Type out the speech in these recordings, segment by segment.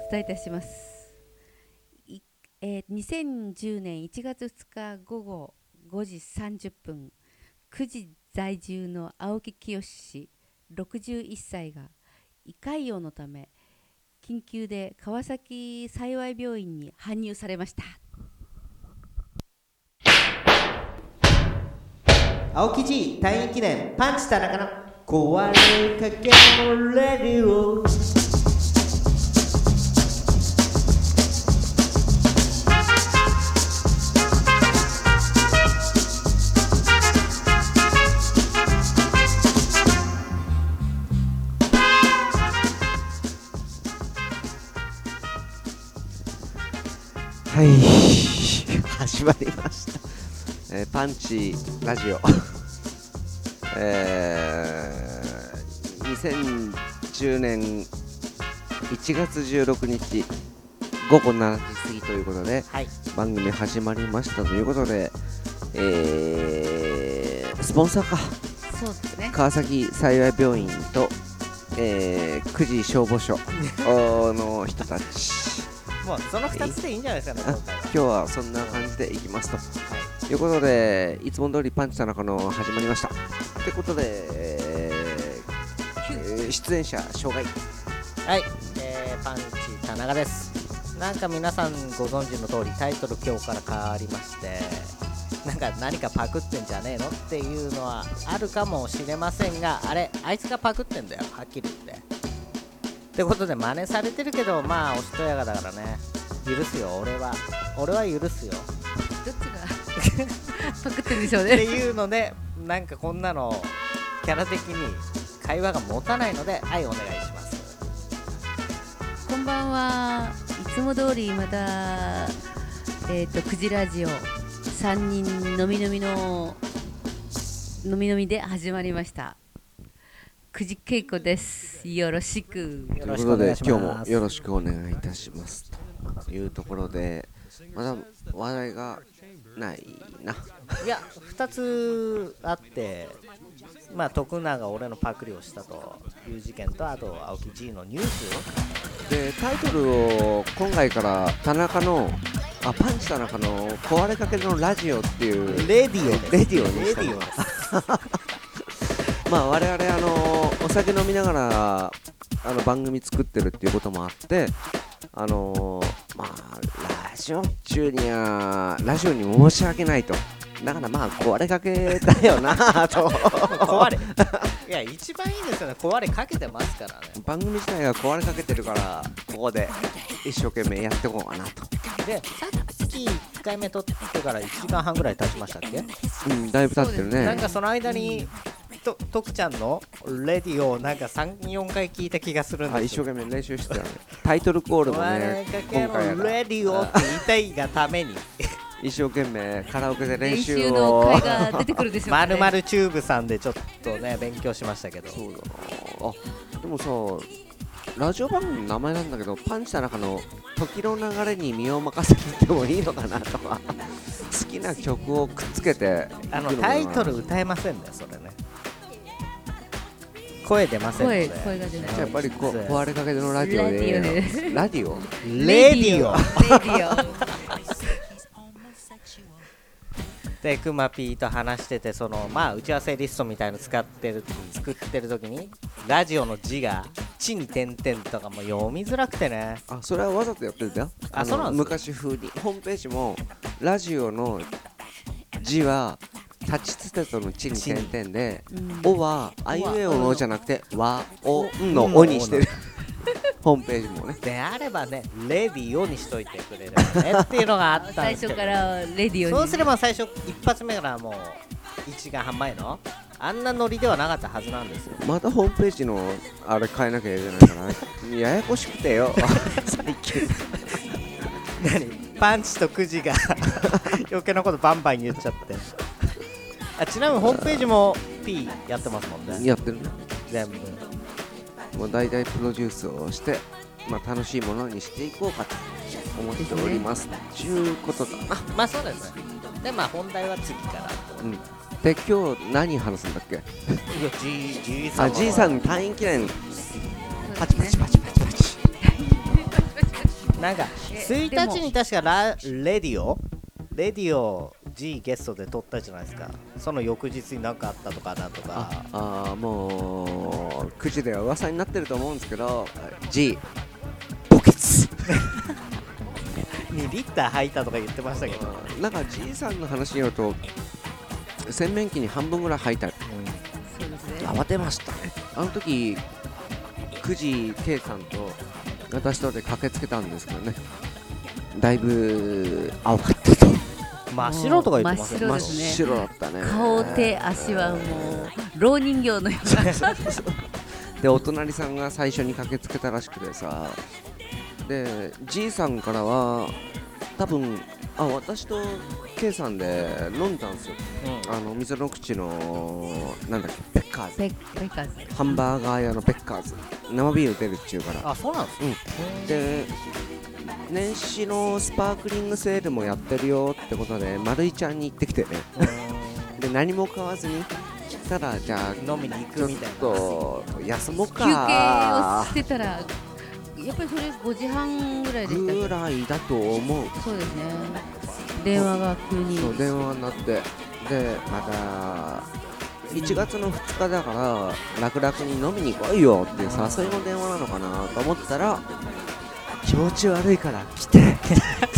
伝えいたします。2010年1月2日午後5時30分、9時在住の青木清氏61歳が胃潰瘍のため緊急で川崎幸病院に搬入されました。 青木 G 退院記念パンチ田中の壊れかけのレディオ。 はい、始まりました、パンチラジオ、2010年1月16日午後7時過ぎということで、 はい、 番組始まりましたということで、スポンサーか、 そうですね、 川崎幸病院と、9時消防署の人たち、 もうその2つでいいんじゃないですかね、 今日はそんな感じでいきますと、いうことで、いつも通りパンチ田中の始まりました。ということで、出演者紹介。 はい、パンチ田中です。なんか皆さんご存知の通りタイトル今日から変わりまして、何かパクってんじゃねえのっていうのはあるかもしれませんが、あいつがパクってんだよ、はっきり言って。ってことで真似されてるけど、まあおしとやかだからね、許すよ、俺は許すよ。 どっちがパクってるんでしょうねっていうので、なんかこんなのキャラ的に会話が持たないので、はい、お願いします。 こんばんは。いつも通りまた9時ラジオ3人のみのみで始まりました。久慈恵子です。よろしく。 ということで、今日もよろしくお願いいたしますというところで、まだ話題がないな。 いや、2つあって、まあ徳永が俺のパクリをしたという事件と、あと青木 G のニュースで、タイトルを今回からパンチ田中の壊れかけのラジオっていうレディオにしたの。まあ我々お酒飲みながら番組作ってるっていうこともあって、まあラジオ中にはラジオに申し訳ないと、だからまあ壊れかけだよなといや一番いいですよね、壊れかけてますからね。 番組自体が壊れかけてるから、ここで一生懸命やっていこうかなと。 で、さっき1回目撮ってから1時間半ぐらい経ちましたっけ？ うん、だいぶ経ってるね。 なんかその間に徳ちゃんのレディをなんか 3,4 回聞いた気がするんですよ。 一生懸命練習してたね。タイトルコールもね、今回のレディオって言いたいがために一生懸命カラオケで練習を、 練習の回が出てくるでしょうね。 まるまるチューブさんでちょっとね勉強しましたけど。 そうだなあ。でもさ、ラジオ番組の名前なんだけど、パンチ田中の時の流れに身を任せてもいいのかなとか好きな曲をくっつけて、 タイトル歌えませんね、それね。声出ませんので。 声が出ない。 やっぱり壊れかけのラジオでラディオレディオで、クマピーと話してて、まあ打ち合わせリストみたいの作ってる時にラジオの字が地に点々とかも読みづらくてね。 それはわざとやってるんだよ。 そうなんです。 昔風にホームページもラジオの字は立ちつてとの地に点々で、おはあいうえおのじゃなくてわおんのおにしてるホームページもね。 であればね、レディオにしといてくれるねっていうのがあったんですけど、 最初からレディオに。 そうすれば最初一発目からもう1時間半前のあんなノリではなかったはずなんですよ。 またホームページのあれ変えなきゃいけないからねややこしくてよ最近パンチとくじが余計なことバンバン言っちゃって。ちなみにホームページも P やってますもんね。 やってるね、 全部。 もう大々プロデュースをして、楽しいものにしていこうかと思っておりますということだな。 まあそうですね。で、本題は次から。 で、今日何話すんだっけ？ G さん。 G さん退院記念。パチパチパチパチパチ。 なんか1日に確かレディオ G ゲストで撮ったじゃないですか。その翌日に何かあったとかなんとか。 もう9時では噂になってると思うんですけど G 墓穴 2リッター入ったとか言ってましたけど、 なんか G さんの話によると洗面器に半分ぐらい入った、 そうですね。 慌てましたね。あの時9時 K さんと私とで駆けつけたんですけどね、だいぶ青かったと。 真っ白とか言ってますよ。 真っ真っ白ですね。 白だったね。 顔手足はもう老人形のようなでお隣さんが最初に駆けつけたらしくてさ、で G さんからは多分私と K さんで飲んだんですよ。水の口のなんだっけ、ペッカーズ、 ペッカーズ。 ハンバーガー屋のペッカーズ、生ビール出るっちゅうから。 あ、そうなんですか。 で年始のスパークリングセールもやってるよってことで丸井ちゃんに行ってきてねで何も買わずにただじゃあ飲みに行ちょっくみたいな。 と休もう休憩をかしてたらやっぱりそれ5時半ぐらいでしたっぐらいだと思う。 け。そうですね。電話が急に。 そう電話になって、でまた1月の2日だから楽々に飲みに来いよっていう誘いの電話なのかなと思ったら、気持ち悪いから来て早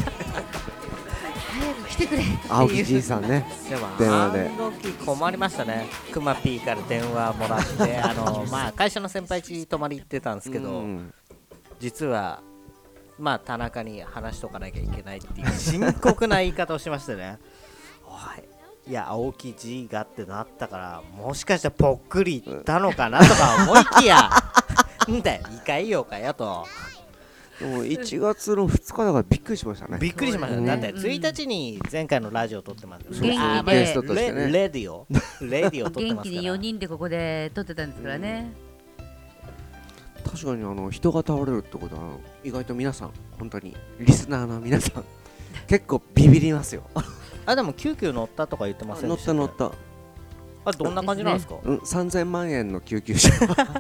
く来てくれっていう。 青木じいさんね。 でも電話であの時困りましたね。クマ P から電話もらって会社の先輩家泊まり行ってたんですけど、 うん実は田中に話しとかなきゃいけないっていう深刻な言い方をしましてねおい、いや青木 G がってなったからもしかしたらぽっくりいったのかなとか思いきやんだよいかいよかよともう1月の2日だからびっくりしましたね。 びっくりしましたね。 そうですねだって1日に前回のラジオ撮ってますよ。 そうそうあゲストとしてねレディオ撮って元気にますから。 4人でここで撮ってたんですからね。 確かに人が倒れるってことは意外と皆さん本当にリスナーの皆さん結構ビビりますよ。 でも救急乗ったとか言ってません乗でしたった乗った、 どんな感じなんですか。 3000万円の救急車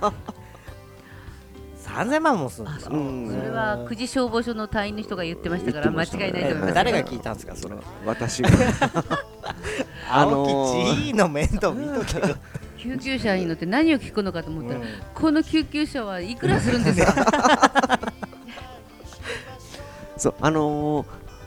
3000万もするんですか。 うんそれは久慈消防署の隊員の人が言ってましたから間違いないと思います。 誰が聞いたんですかそれ。 私が青木 G の面倒見とけよ。 救急車に乗って何を聞くのかと思ったら、この救急車はいくらするんですか。 そう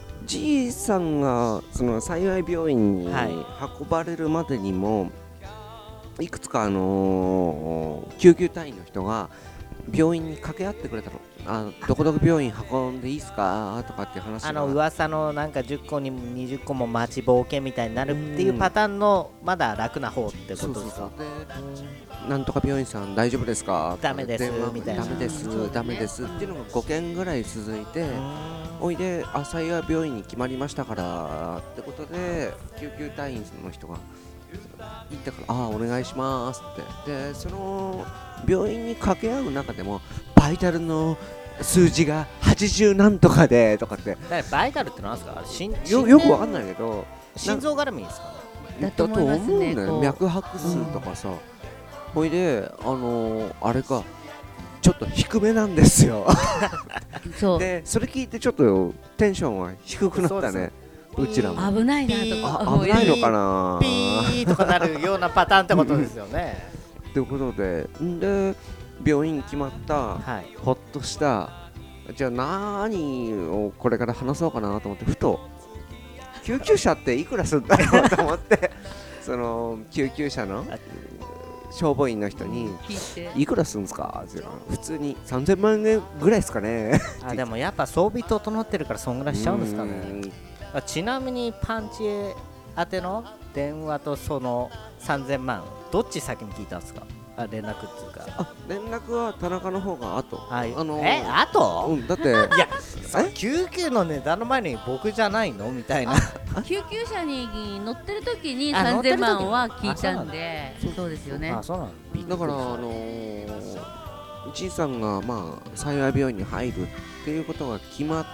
G さんがその幸い病院に運ばれるまでにも、いくつか救急隊員の人が病院に掛け合ってくれたの。どこどこ病院運んでいいですかとかっていう話が噂のなんか10個に20個も待ちぼうけみたいになるっていうパターンのまだ楽な方ってことですか。 でなんとか病院さん大丈夫ですか、 ダメです電話みたいなダメですダメですっていうのが5件ぐらい続いて、おいで幸い病院に決まりましたからってことで救急隊員の人が行ったからお願いしますって。でその病院に掛け合う中でもバイタルの数字が80なんとかでとかってバイタルってなんですか。 よくわかんないけど心臓絡みですかね。 だと思いますね。 だと思うんだよこう脈拍数とかさ、ほいであれかちょっと低めなんですよそうでそれ聞いてちょっとテンションは低くなったね。うちらも危ないなとか危ないのかなピーとかなるようなパターンってことですよね。 ということで病院決まった、 はいほっとした。じゃあ何をこれから話そうかなと思ってふと救急車っていくらするんだろうと思ってその救急車の消防員の人に聞いていくらするんですかって言うの普通に3000万円ぐらいですかねでもやっぱ装備整ってるからそんぐらいしちゃうんですかね。ちなみにパンチ宛ての電話とその3000万どっち先に聞いたんですか。連絡っていうか。 連絡は田中の方が後。 あとだっていや救急の値段の前に僕じゃないのみたいな。 救急車に乗ってる時に乗ってる時 3000万は聞いたんで、そうですよね。 そうなの。 だからじいさんが幸い病院に入るっていうことが決まって、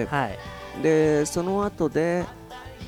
はいでその後で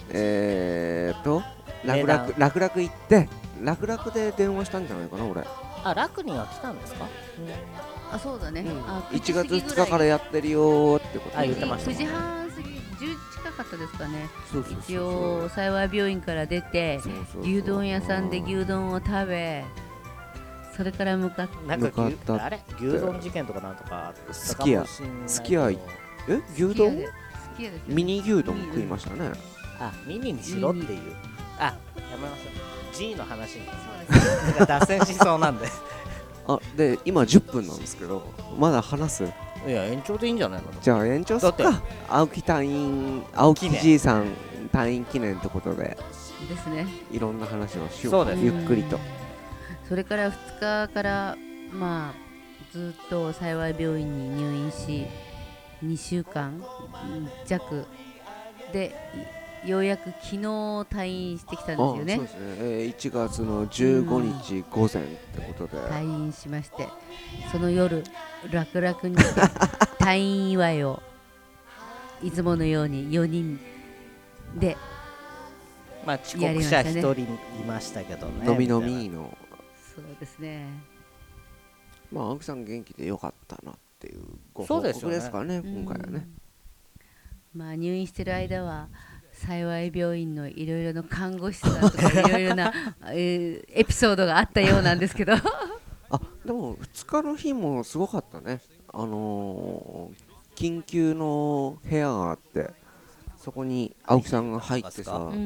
楽々行って楽々で電話したんじゃないかな俺。 あ、楽には来たんですか？ あ、そうだね、 1月2日からやってるよってことで。 言ってました 9時半過ぎ、10近かったですかね。 そうそうそう一応幸い病院から出て、 そうそうそう牛丼屋さんで牛丼を食べ、それから向かってなんか向かったあれ牛丼事件とかなんとかあったすき家かもしんないけどすき家牛丼すき家ですよね。 ミニ牛丼食いましたね。 あ、ミニにしろっていう。あ、やめましょう。G の話にそうです脱線しそうなんで。 あ、で今10分なんですけど、まだ話す？ いや、延長でいいんじゃないの？ じゃあ延長すっだっか。青木隊員、青木じいさん隊員記念ってことでですね。 いろんな話をしよう。 そうですゆっくりと。 それから2日からまあずっと幸い病院に入院し、2週間弱でようやく昨日退院してきたんですよね。 そうですね、1月の15日午前ってことで、 退院しまして、その夜楽々にして退院祝いをいつものように4人でまあ遅刻者1人いましたけどね。 飲み飲みの、 そうですね。 まあ青木さん元気でよかったなっていうご報そうですよね告ですかね、今回はね。 まあ入院してる間は幸い病院のいろいろな看護師さんとかいろいろなエピソードがあったようなんですけどあ、でも2日の日もすごかったね。緊急の部屋があって、そこに青木さんが入ってさ、 うん、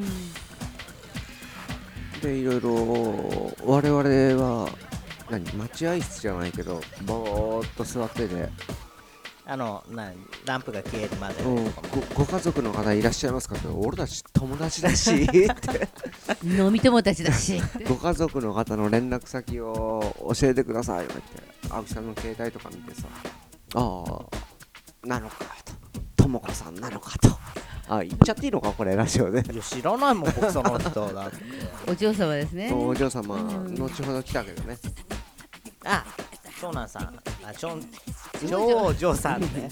でいろいろ我々は待合室じゃないけどぼーっと座ってて、 ランプが消えるまで、 ご家族の方いらっしゃいますかって、俺たち友達だしって飲み友達だしご家族の方の連絡先を教えてくださいよって青木さんの携帯とか見てさ、ああなのかと、ともこさんなのかと、あ、言っちゃっていいのかこれラジオで。 いや知らないもん僕その人だってお嬢様ですね。 お嬢様、後ほど来たけどね。 あ、長男さん、長女さんね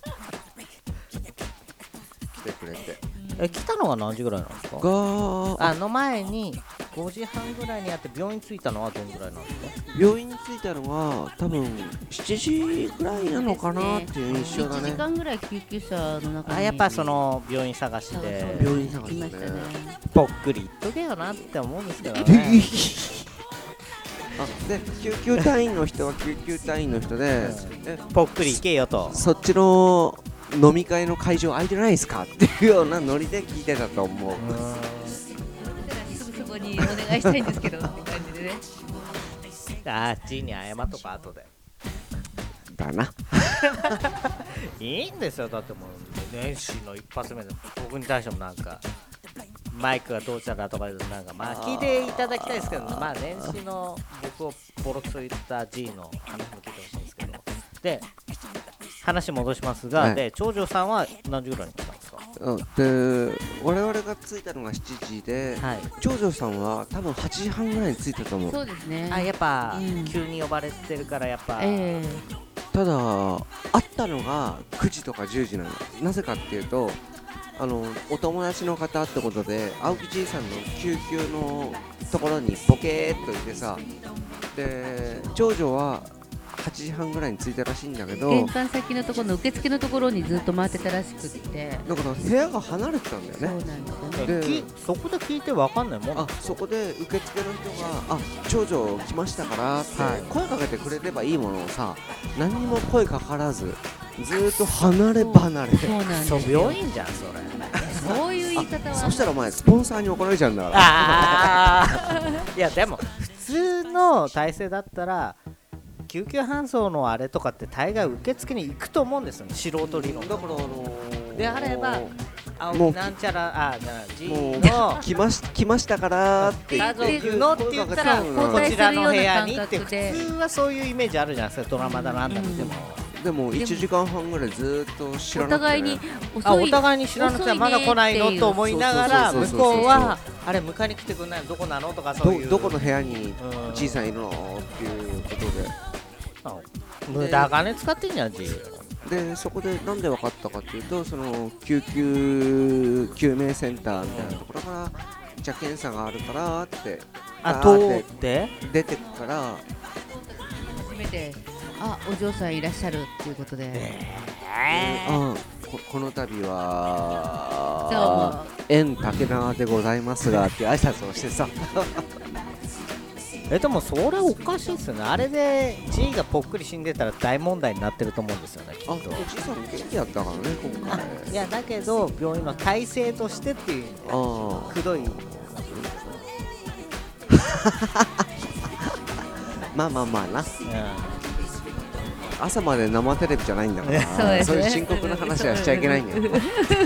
来てくれて来たのが何時ぐらいなんですか？前に5時半ぐらいにやって病院着いたのはどんぐらいなんですか？ 病院に着いたのは多分7時ぐらいなのかなっていう印象だ 1 ね。 時間ぐらい救急車の中にやっぱその病院探しで病院探しねいましたね。 ぽっくりいっとけよなって思うんですけどねで救急隊員の人は救急隊員の人で、 ぽっくりいけよと。 そっちの飲み会の会場空いてないですかっていうようなノリで聞いてたと思う。 すぐそこにお願いしたいんですけどって感じでね。 G に謝っとか後でだな。 いいんですよ。だってもう年始の一発目で僕に対してもなんかマイクがどうちゃらとかなんか聞いていただきたいですけど、まあ年始の僕をボロクソ言った G の話も聞いてほしいんですけど、で話戻しますが、 はいで長女さんは何時ぐらいに来たんですか？ で我々が着いたのが7時で、 はい、 長女さんは多分8時半ぐらいに着いたと思う。 そうですね。 やっぱ、 うん急に呼ばれてるからやっぱ、 ただ会ったのが9時とか10時なの。なぜかっていうとお友達の方ってことで青木じいさんの救急のところにボケーっといてさ、で長女は8時半ぐらいに着いたらしいんだけど、 玄関先のところの受付のところにずっと回ってたらしくってだから部屋が離れてたんだそうよね。 なんですよね。 でそこで聞いて分かんないもん。 そこで受付の人が長女来ましたからって声かけてくれればいいものをさ、何にも声かからずずーっと離れ離れ。 そうなんですよ。 病院じゃんそれ。 そういう言い方はそしたらお前スポンサーに怒られちゃうんだからいやでも普通の体制だったら救急搬送のあれとかって大概受付に行くと思うんですよね、素人理論だからであれば青木なんちゃらG もうの来ましたからって家言って族のって言ったら声こかけちらの部屋にって普交代するような感覚で通はそういうイメージあるじゃないですか、ドラマだなんだ見ても、 でも1時間半ぐらいずーっと知らなくて、ね、 お互いにお互いに知らなくてまだ来ないのと思いながら向そうそうそうそうこうはあれ迎えに来てくんないのどこなのとかそういうどこの部屋にじいさんいるのっていうことで、 無駄金使ってんじゃん G。 でそこでなんで分かったかっていうと、その救急救命センターみたいなところからじゃあ検査があるからって通って出てくからめてお嬢さんいらっしゃるっていうことで、 この度そうは縁竹縄でございますがっていう挨拶をしてさでもそれはおかしいですよね。あれで G がぽっくり死んでたら大問題になってると思うんですよね、きっと。 おじいさん元気だったからね今回。 いやだけど病院の体制としてっていうくどい。 まあな、朝まで生テレビじゃないんだからそうですねそういう深刻な話はしちゃいけないんだよいや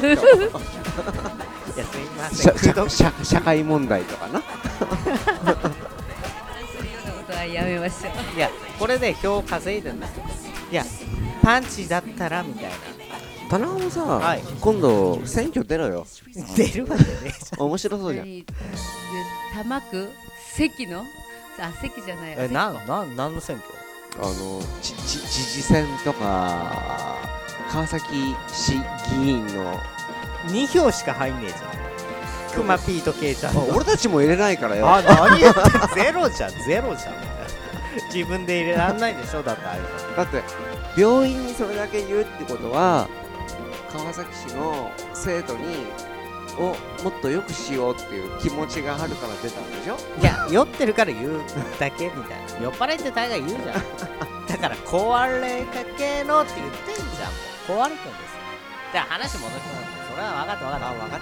すいません、くどく社会問題とかなそういうようなことはやめましょう。 いやこれで票稼いでるんですよ。いやパンチだったらみたいな。 田中もさ、 はい今度選挙出ろよ。 出るわけねえじ面白そうじゃん。 多摩区関の関じゃないゃん。何の選挙？ 知事選とか川崎市議員の 2票しか入んねえじゃん。クマピーとケイちゃんの。 俺たちも入れないからよ。 何言ってゼロじゃん自分で入れらんないでしょ。だってあれだって病院にそれだけ言うってことは川崎市の生徒をもっと良くしようっていう気持ちがあるから出たんでしょ。 いや酔ってるから言うだけみたいな。酔っ払いって大概言うじゃんだから壊れかけのって言ってんじゃん。もう壊れてんですよ。じゃあ話戻します。それは分かった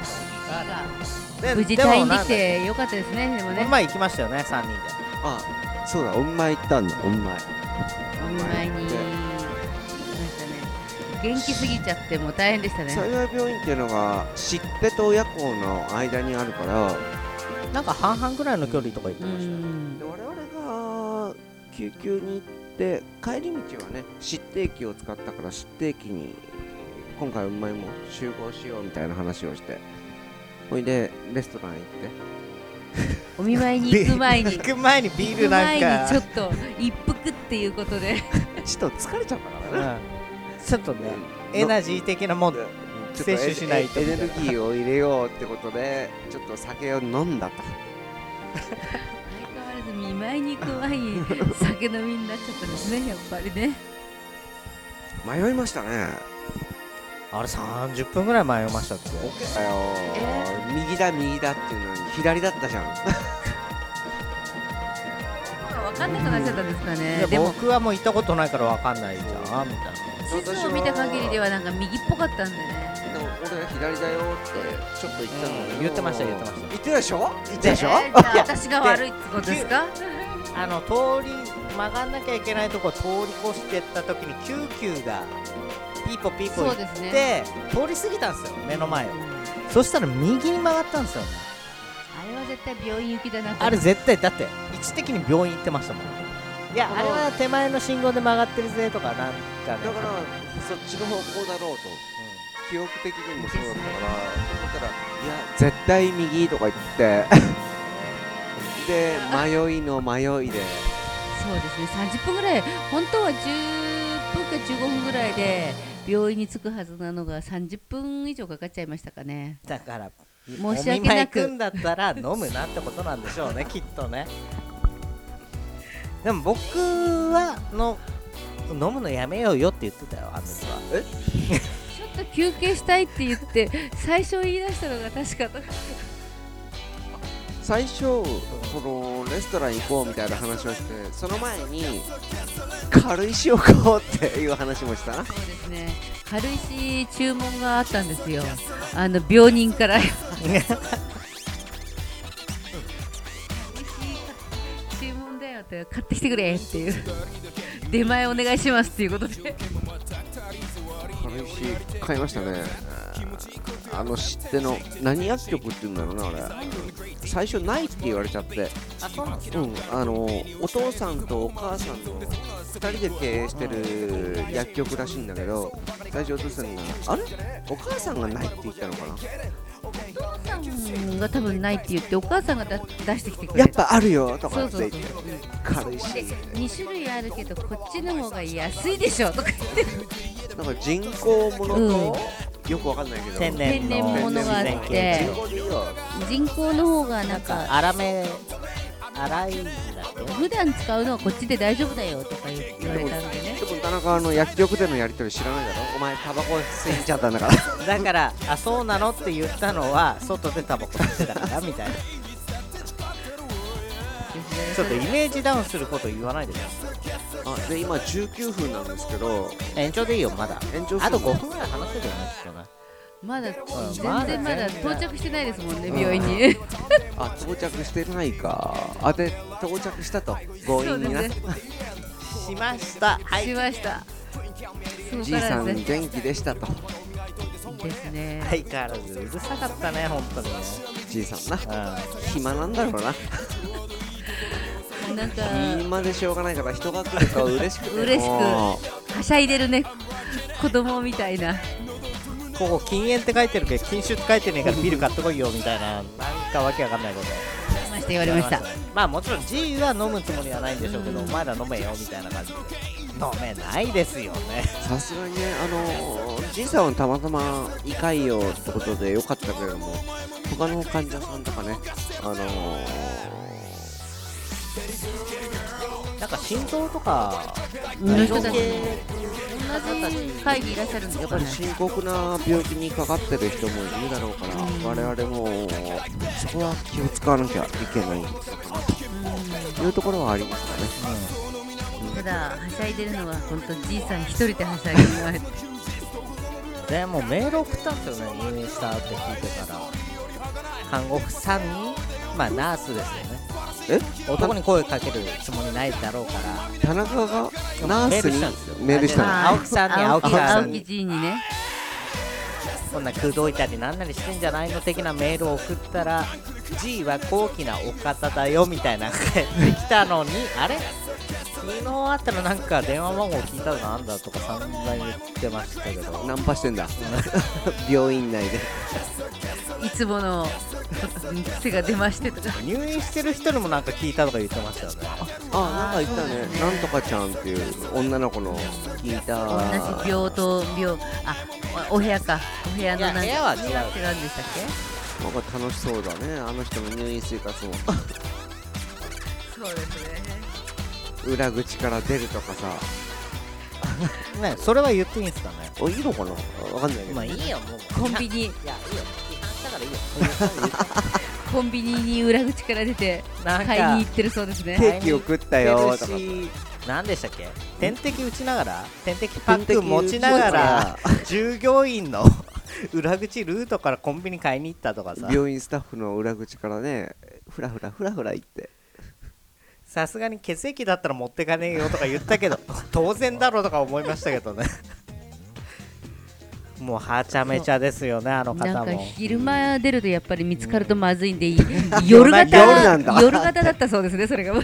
無事退院できてよかったですね。でもね、 この前行きましたよね、3人で。 あ、そうだ、お見舞い行ったんだ。お見舞いお見舞いに行きましたね。元気すぎちゃってもう大変でしたね。 幸い病院っていうのが知ってと親子の間にあるからなんか半々ぐらいの距離とか言ってましたよ。 で我々が救急に行って帰り道はね指定機を使ったから指定機に今回お見舞いも集合しようみたいな話をしてほいでレストラン行ってお見舞いに行く前に行く前にビールなんか行く前にちょっと一服っていうことでちょっと疲れちゃったからね、 ちょっとねエナジー的なもんちょっと摂取しないとエネルギーを入れようってことでちょっと酒を飲んだと相変わらず見舞いに行く前に酒飲みになっちゃったんですね。やっぱりね迷いましたね。 あれ30分ぐらい迷いましたって。 だよ右だっていうのに左だったじゃん分かんなくなっちゃったんですかね。 ででも僕はもう行ったことないから分かんないじゃんみたいな。 地図を見た限りではなんか右っぽかったんでね。 でも俺は左だよってちょっと言ったんだけど、 言ってました言ってたでしょ言ってたでしょ、 じゃあ私が悪いってことですか？ 通り曲がんなきゃいけないとこ通り越してった時に救急がピーポピーポ言って、 そうですね、 通り過ぎたんですよ目の前を。そしたら右に曲がったんですよね。 あれは絶対病院行きだなと。 あれ絶対だって位置的に病院行ってましたもん。いやあれは手前の信号で曲がってるぜとかなんかね。 だからそっちの方向だろうと、記憶的にもそうだったから思ったらいや絶対右とか言ってで迷いの迷いでそうですね、30分ぐらい、本当は10分か15分ぐらいで病院に着くはずなのが30分以上かかっちゃいましたかね。 だから申し訳なくお見舞い行くんだったら飲むなってことなんでしょうねきっとね。でも僕は飲むのやめようよって言ってたよ、あの人は。 ちょっと休憩したいって言って最初言い出したのが確か最初そのレストラン行こうみたいな話をしてその前に軽石を買おうっていう話もしたな。 そうですね、軽石注文があったんですよ、病人から注文だよって買ってきてくれっていう出前お願いしますっていうことで軽石買いましたね。知っての何薬局って言うんだろうな、あれ最初ないって言われちゃって、お父さんとお母さんの2人で経営してる薬局らしいんだけど、最初お父さんがあれお母さんがないって言ったのかな、 お父さんが多分ないって言ってお母さんが出してきてくれる、 やっぱあるよとかそうって言ってそう軽石で2種類あるけどこっちの方が安いでしょとか言ってなんか人工ものと、よくわかんないけど天然物があって人工でいいよ人工の方がなんか粗い字だっけ普段使うのはこっちで大丈夫だよとか言われたんでね。 でも田中薬局でのやり取り知らないだろ。お前タバコ吸いちゃったんだからだからあそうなのって言ったのは外でタバコ吸ってたからみたいなちょっとイメージダウンすること言わないでください。 で今19分なんですけど、 延長でいいよまだ。 延長するあと5分ぐらい話せるよねきっとね。 まだ全まだ然まだ全然到着してないですもんね、病院に。 到着してないか。で到着したと強引にな。 そうですねしましたはいしました。そこじいさんからですね。 元気でしたと。 ですね。 相変わらずうるさかったね本当にね。 じいさんなう暇なんだろうな。 なんか暇でしょうがないから人が来ると嬉しくて嬉しくもはしゃいでるね、子供みたいな。 ここ禁煙って書いてるけど禁酒って書いてねえからビール買ってこいよみたいななんかわけわかんないこと言われました。 まあもちろん G は飲むつもりはないんでしょうけど、お前ら飲めよみたいな感じで飲めないですよね。 さすがにねじいさんはたまたま胃潰瘍ってことでよかったけれども、他の患者さんとかねなんか心臓とかの人たち内臓系同じ会議いらっしゃるんですやよね。 っぱり深刻な病気にかかってる人もいるだろうから、我々もそこは気を使わなきゃいけないのかなというところはありますかね。 ただはしゃいでるのは本当じいさん一人ではしゃいでるのでもうメール送ったんですよね、入院したって聞いてから看護婦さんに、まあナースですよね。男に声かけるつもりないだろうから田中がナースにメメールールしたの。 青木さんに青木さんに青木じいにね。 こんな口説いたりなんなりしてんじゃないの的なメールを送ったら G は高貴なお方だよみたいな返ってきたのにあれ昨日あったらなんか電話番号聞いたのなんだとか散々言ってましたけどナンパしてんだ病院内で。 いつもの癖が出ましてとか。 入院してる人にもなんか聞いたとか言ってましたよね。 なんか言ったね。 そうですねなんとかちゃんっていう女の子の聞いた。 同じ病棟お部屋か、お部屋のなんかいや部屋は違う違うんでしたっけ。 なんか楽しそうだね、あの人の入院生活も。 そうですね。 裏口から出るとかさ。 ねそれは言っていいんですかね。 いいのかな、わかんないけど。 まあいいよもうコンビニいやいいよ批判したからいいよコンビニに裏口から出てなんか買いに行ってるそうですね。 ケーキを食ったよとか。 何でしたっけ、点滴打ちながら点滴パック持ちながら従業員の裏口ルートからコンビニ買いに行ったとかさ、 病院スタッフの裏口からね、ふらふら行ってさすがに血液だったら持ってかねえよとか言ったけど当然だろうとか思いましたけどねもうはちゃめちゃですよねあのなんか方も。 昼間出るとやっぱり見つかるとまずいんで、夜夜なんだ夜型だったそうですね、それがまた。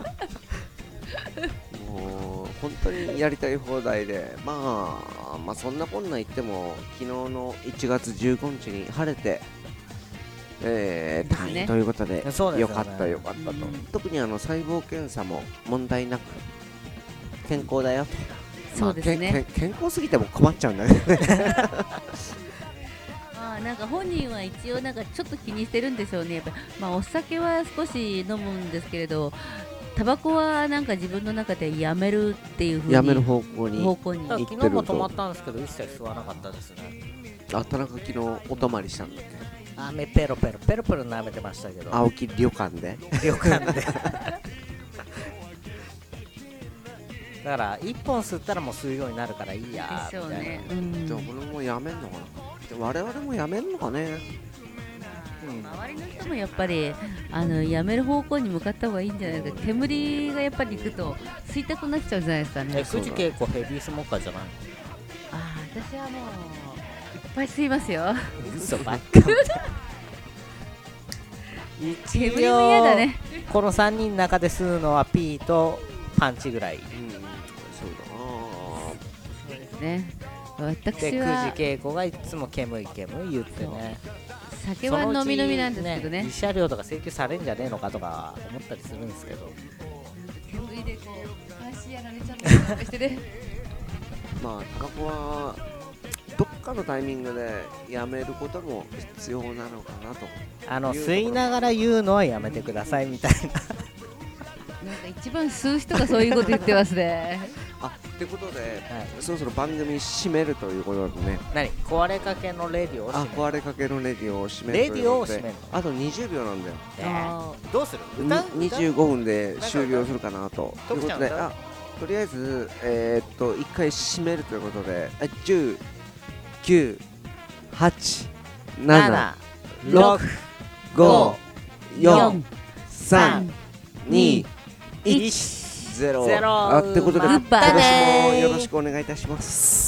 もう本当にやりたい放題で、まあそんなこんな言っても昨日の1月15日に晴れて、退院ということで、 そうですよねよかったよかったと、特に細胞検査も問題なく健康だよと。 そうですね。 健康すぎても困っちゃうんだねなんか本人は一応なんかちょっと気にしてるんでしょうね。やっぱりお酒は少し飲むんですけれど、タバコはなんか自分の中でやめるっていう風にやめる方向に方向にだから行ってると。 昨日も泊まったんですけど一切吸わなかったですね。 田中昨日お泊まりしたんだっけ。 飴ペロペロ舐めてましたけど青木旅館で。 旅館でだから1本吸ったらもう吸うようになるからいいやでしょうみたいなね。 じゃあこれもやめんのかな。我々もやめんのかね。 周りの人もやっぱりやめる方向に向かった方がいいんじゃないですか。煙がやっぱり行くと吸いたくなっちゃうじゃないですかね。 藤恵子ヘビースモーカーじゃないの。 私はもういっぱい吸いますよ。 嘘ばっか煙も嫌だね。 この3人の中で吸うのは P とパンチぐらいそうそうですね。 で私は藤恵子がいつも煙い言ってね、 酒は飲みなんですけどね。 慰謝料とか請求されんじゃねえのかとか思ったりするんですけど、 煙でこう足やられちゃったりとかしてね。 まあタバコはどっかのタイミングでやめることも必要なのかなと。 吸いながら言うのはやめてくださいみたいななんか一番吸う人がそういうこと言ってますね。 ってことで、 はい、 そろそろ番組締めるということでね。 何壊れかけのレディオを締める。 壊れかけのレディオを締めるということで。 レディオを締める。 あと20秒なんだよ。 どうする？歌 25分で終了するかなと。ということで、とりあえず一回締めるということで、10、9、8、7、6、5、4、3、2、1、0。ってことで、今年もよろしくお願いいたします。